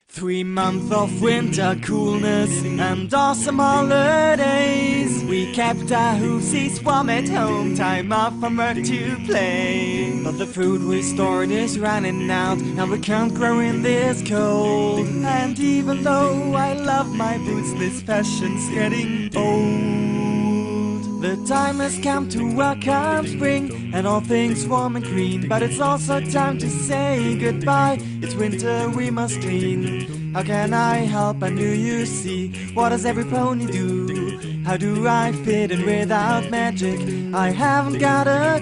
3 months of winter coolness and awesome holidays. We kept our hoosies warm at home, time off from work to play. But the food we stored is running out, and we can't grow in this cold. And even though I love my boots, this fashion's getting old. The time has come to welcome spring and all things warm and green, but it's also time to say goodbye. It's winter, we must clean. How can I help? I knew you see. What does every pony do? How do I fit in without magic? I haven't got a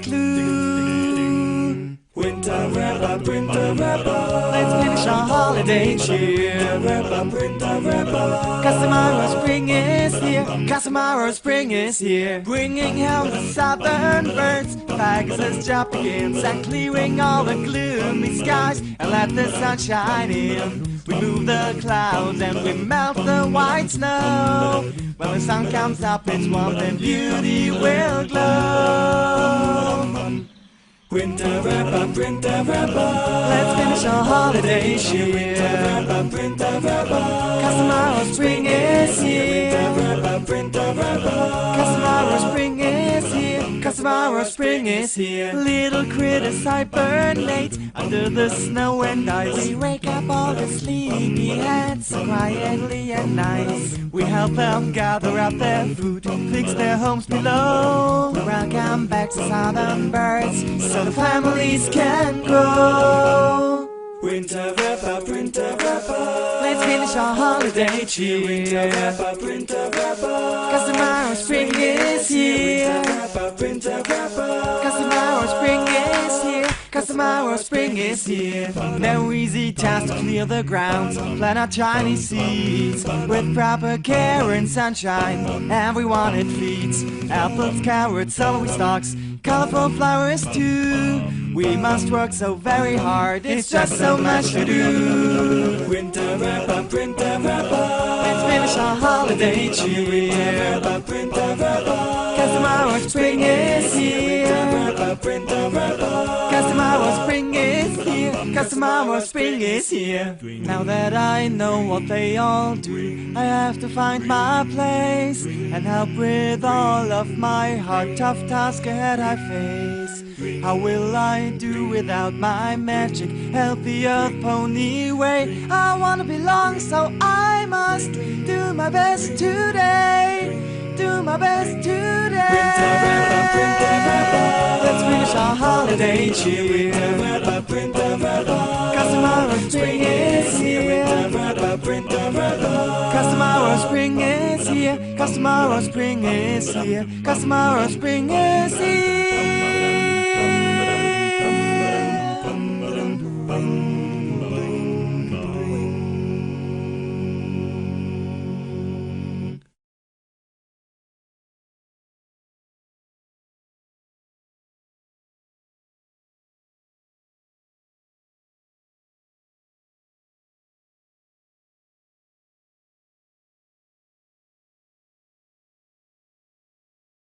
clue. Winter wrap up, winter wrap up. Let's finish our holiday cheer. Wrap up, winter wrap up. 'Cause tomorrow spring is here. 'Cause tomorrow spring is here. Bringing home the southern birds. Pegasus job begins and clearing all the gloomy skies and let the sun shine in. We move the clouds and we melt the white snow. When the sun comes up, its warmth and beauty will glow. Winter wrap up, winter wrap up. Let's finish our holiday cheer. Winter wrap up, winter wrap up. 'Cause tomorrow spring is here. Winter wrap up, winter wrap up. 'Cause tomorrow spring is here. 'Cause tomorrow spring is here. Little critters hibernate under the snow and ice. We wake up all the sleepyheads quietly and nice. We help them gather up their food, fix their homes below. We welcome back to southern birds so the families can grow. Winter wrap up, winter wrap up. Let's finish our holiday cheer. Winter wrap up, winter wrap up. 'Cause tomorrow spring is here. Winter wrap up, winter wrap up. 'Cause tomorrow spring is here. 'Cause tomorrow spring is here. No easy task to clear the ground, plant our tiny seeds with proper care and sunshine. Everyone it feeds. Apples, carrots, celery stalks, colorful flowers too. We must work so very hard, it's just so much to do. Winter wrap up, winter wrap up. Let's finish our holiday cheer. Winter wrap up, winter wrap up. 'Cause tomorrow spring is here. Winter wrap up, winter wrap up. 'Cause tomorrow spring is here. 'Cause tomorrow spring is here. Now that I know what they all do, I have to find my place and help with all of my hard, tough task ahead I face. How will I do without my magic? Help the earth pony way. I wanna belong, so I must do my best today. Do my best today. Winter wrap up, winter wrap up. Let's finish our holiday cheer. Winter wrap up, winter wrap up. 'Cause tomorrow spring is here. Winter wrap up, winter wrap up. 'Cause tomorrow spring is here. 'Cause tomorrow spring is here. 'Cause tomorrow spring is here.